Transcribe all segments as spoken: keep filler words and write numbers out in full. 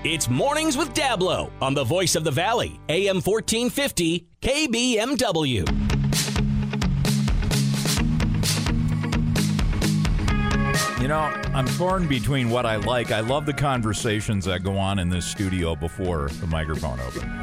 It's Mornings with Dablo on the Voice of the Valley, A M fourteen fifty, K B M W. You know, I'm torn between what I like. I love the conversations that go on in this studio before the microphone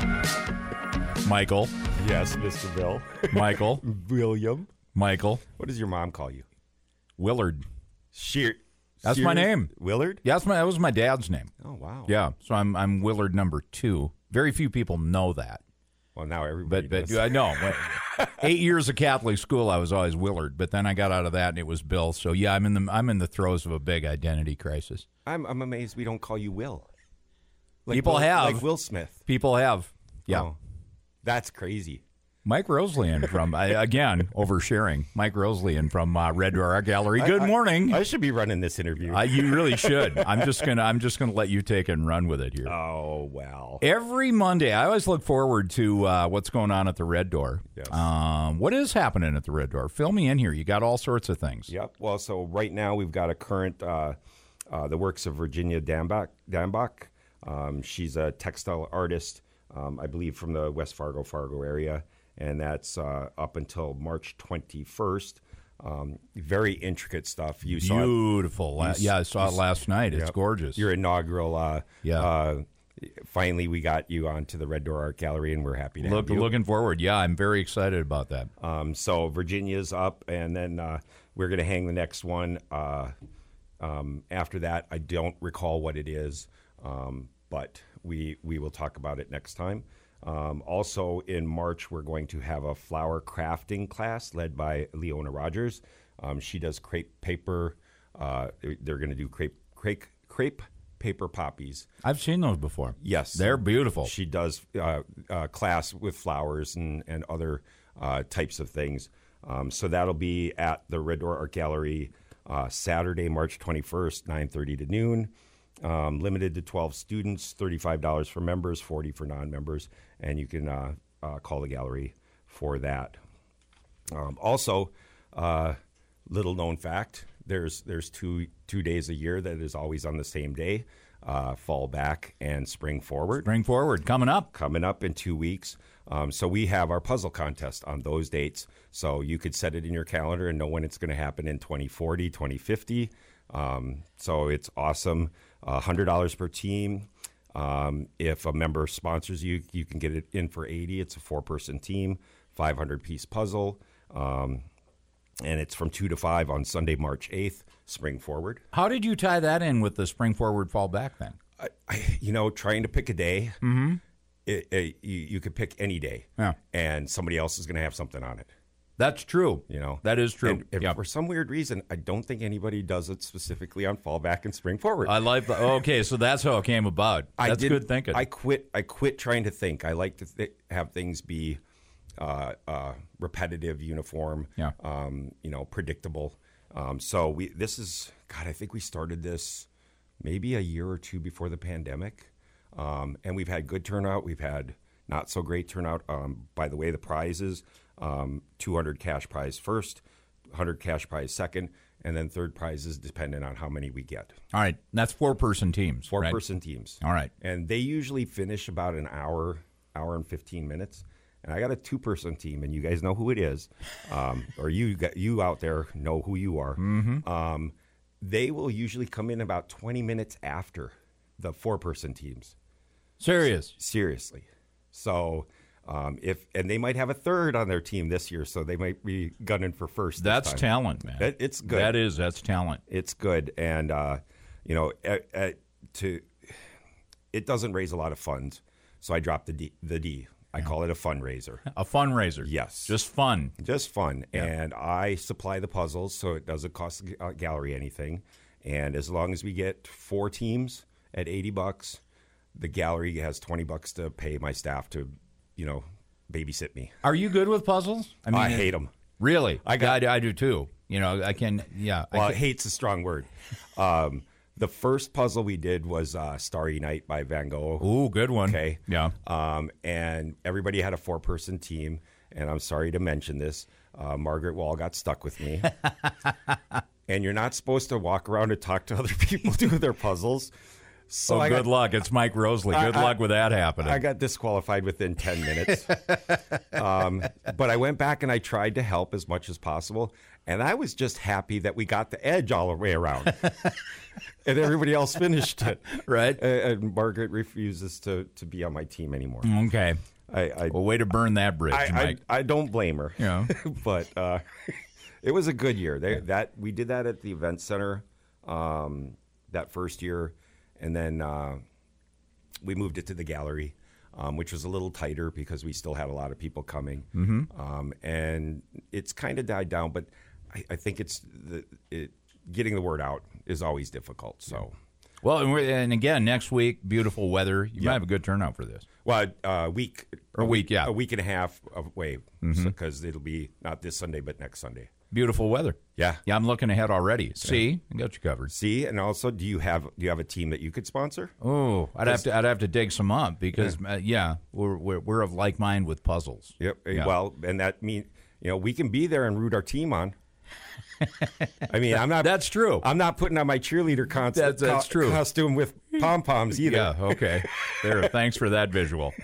opens. Michael. Yes, Mister Bill. Michael. William. Michael. What does your mom call you? Willard. Sheer. That's Sheer- my name. Willard? Yeah, that's my, that was my dad's name. Oh, wow. Yeah, so I'm I'm Willard number two. Very few people know that. Well, now everybody But but does. I know. Eight years of Catholic school, I was always Willard. But then I got out of that, and it was Bill. So yeah, I'm in the I'm in the throes of a big identity crisis. I'm I'm amazed we don't call you Will. Like People Will, have. Like Will Smith. People have. Yeah. Oh, that's crazy. Mike Roselian from, I, again, oversharing. Mike Roselian from uh, Red Door Art Gallery. Good I- I- morning. I should be running this interview. Uh, you really should. I'm just gonna. I'm just gonna let you take it and run with it here. oh, well. Every Monday, I always look forward to uh, what's going on at the Red Door. Yes. Um, what is happening at the Red Door? Fill me in here. You got all sorts of things. Yep. Well, so right now we've got a current, uh, uh, the works of Virginia Dambach. Dambach. Um, she's a textile artist, um, I believe, from the West Fargo, Fargo area. And that's uh, up until March twenty-first. Um, very intricate stuff. You saw it. Beautiful. La- You s- yeah, I saw it last night. It's Yep. gorgeous. Your inaugural. Uh, Yeah. Uh, finally, we got you onto the Red Door Art Gallery, and we're happy to Look, have you. looking forward. Yeah, I'm very excited about that. Um, so Virginia's up, and then uh, we're going to hang the next one. Uh, um, after that, I don't recall what it is, um, but we we will talk about it next time. Um, also in March, we're going to have a flower crafting class led by Leona Rogers. Um, she does crepe paper. Uh, they're going to do crepe crepe crepe paper poppies. I've seen those before. Yes, They're beautiful. She does uh, uh, class with flowers and and other uh, types of things. Um, so that'll be at the Red Door Art Gallery uh, Saturday, March twenty-first, nine thirty to noon. Um, limited to twelve students, thirty-five dollars for members, forty dollars for non-members, and you can uh, uh, call the gallery for that. Um, also, uh, little known fact: there's there's two two days a year that is always on the same day, uh, fall back and spring forward. Bring forward. Coming up. Coming up in two weeks. Um, so we have our puzzle contest on those dates. So you could set it in your calendar and know when it's going to happen in twenty forty, twenty fifty. Um, so it's awesome. Uh, one hundred dollars per team. Um, if a member sponsors you, you can get it in for eighty dollars. It's a four-person team, five hundred piece puzzle. Um, and it's from two to five on Sunday, March eighth, spring forward. How did you tie that in with the spring forward, fall back thing? I, I, you know, trying to pick a day, mm-hmm. it, it, you, you could pick any day, Yeah. and somebody else is going to have something on it. That's true. You know, That is true. And, and Yep. for some weird reason, I don't think anybody does it specifically on fallback and spring forward. I like the, okay, so that's how it came about. I That's didn't- good thinking. I quit. I quit trying to think. I like to th- have things be uh, uh, repetitive, uniform. Yeah. Um, you know, predictable. Um, so we. This is God. I think we started this maybe a year or two before the pandemic, um, and we've had good turnout. We've had not so great turnout. Um, by the way, the prizes: um, two hundred cash prize first, one hundred cash prize second, and then third prize is dependent on how many we get. All right. That's four-person teams, Four right? person teams. All right. And they usually finish about an hour, hour and fifteen minutes. And I got a two-person team, and you guys know who it is, um, or you got, you out there know who you are. Mm-hmm. Um, they will usually come in about twenty minutes after the four-person teams. Serious. Seriously. So um, if and they might have a third on their team this year, so they might be gunning for first. this That's time. talent, man. That- it's good. That is. That's talent. It's good, and uh, you know, at, at, to it doesn't raise a lot of funds, so I dropped the D. The D. I call it a fundraiser. A fundraiser. Yes. Just fun. Just fun, and I supply the puzzles, so it doesn't cost the uh, gallery anything. And as long as we get four teams at eighty bucks, the gallery has twenty bucks to pay my staff to, you know, babysit me. Are you good with puzzles? I, I hate them. Really? I got- I, I do too. You know, I can, yeah. I Well, can, hate's a strong word. Um, the first puzzle we did was uh, Starry Night by Van Gogh. ooh, good one. Okay. Yeah. Um, and everybody had a four-person team, and I'm sorry to mention this. Uh, Margaret Wall got stuck with me. And you're not supposed to walk around and talk to other people do their puzzles. So oh, I good got, luck. It's Mike Rosley. Good I, luck with that happening. I got disqualified within ten minutes. um, but I went back and I tried to help as much as possible. And I was just happy that we got the edge all the way around. And everybody else finished it. Right. And, and Margaret refuses to, to be on my team anymore. Okay. I, I, well, way to burn that bridge, I, Mike. I, I don't blame her. Yeah. But uh, it was a good year. They, that we did that at the event center um, that first year. And then uh, we moved it to the gallery, um, which was a little tighter because we still had a lot of people coming. Mm-hmm. Um, and it's kind of died down, but I, I think it's the, it, getting the word out is always difficult. So, well, and, we're, and again, next week, beautiful weather. You Yep. might have a good turnout for this. well, a uh, week Or a week, yeah. a week and a half away because mm-hmm. it'll be not this Sunday, but next Sunday. Beautiful weather. Yeah, Yeah, I'm looking ahead already. See, Yeah. I got you covered. See, and also, do you have do you have a team that you could sponsor? Oh, I'd have to I'd have to dig some up because yeah, uh, yeah we're, we're we're of like mind with puzzles. Yep. Yeah. Well, and that mean you know we can be there and root our team on. I mean, I'm not. That's true. I'm not putting on my cheerleader con- That's- that's co- true. costume with pom poms either. Yeah. Okay. There. Thanks for that visual.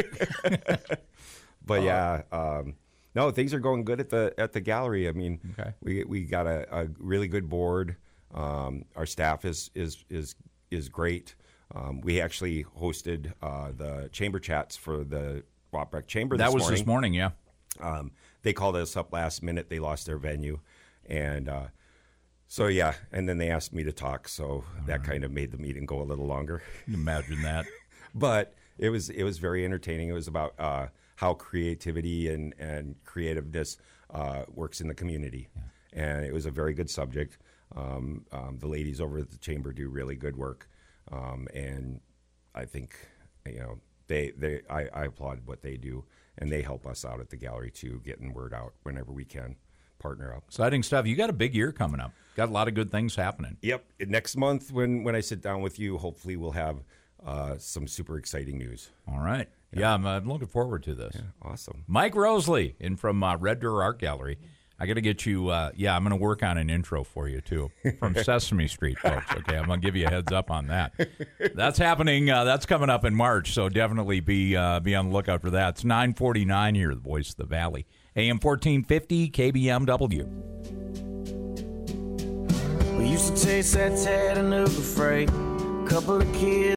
But yeah, um, no, things are going good at the at the gallery. I mean, Okay. we we got a, a really good board. Um, our staff is is is is great. Um, we actually hosted uh, the chamber chats for the Wattbreck Chamber. That this was morning. this morning. Yeah. Um, they called us up last minute. They lost their venue, and uh, so yeah. And then they asked me to talk, so All that right. kind of made the meeting go a little longer. Imagine that. But it was it was very entertaining. It was about uh, how creativity and and creativeness uh, works in the community, yeah. And it was a very good subject. Um, um, the ladies over at the chamber do really good work, um, and I think you know they they I, I applaud what they do, and they help us out at the gallery too, getting word out whenever we can. Partner up. Exciting stuff. You got a big year coming up. Got a lot of good things happening. Yep. Next month, when when I sit down with you, hopefully we'll have uh, some super exciting news. All right. Yeah, yeah I'm, uh, looking forward to this. Yeah, awesome. Mike Rosley in from uh, Red Door Art Gallery. I got to get you, uh, yeah, I'm going to work on an intro for you, too, from Sesame Street, folks. Okay, I'm going to give you a heads up on that. That's happening. Uh, that's coming up in March, so definitely be uh, be on the lookout for that. It's nine forty-nine here, the Voice of the Valley. A M fourteen fifty, K B M W. We used to chase that Chattanooga freight. Couple of kids.